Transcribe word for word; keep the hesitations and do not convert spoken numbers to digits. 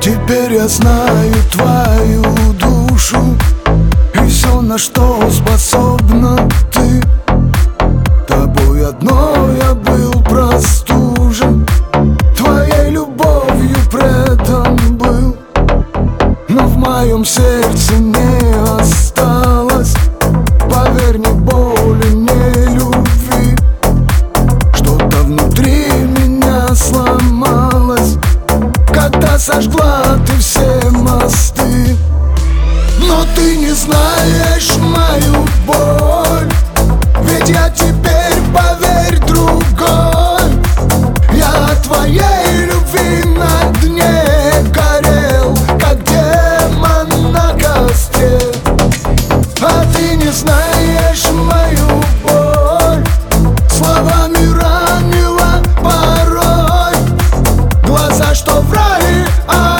Теперь я знаю твою душу и все, на что способна ты. Тобой одной я был простужен, твоей любовью предан был. Но в моем сердце не осталось, поверь, ни боли, ни любви. Что-то внутри меня сломалось, когда сожгла ты все мосты. Но ты не знаешь мою боль, ведь я теперь, поверь, другой. Я от твоей любви на дне горел, как демон на костре. А ты не знаешь мою боль, словами ранила порой. Глаза, что врали, а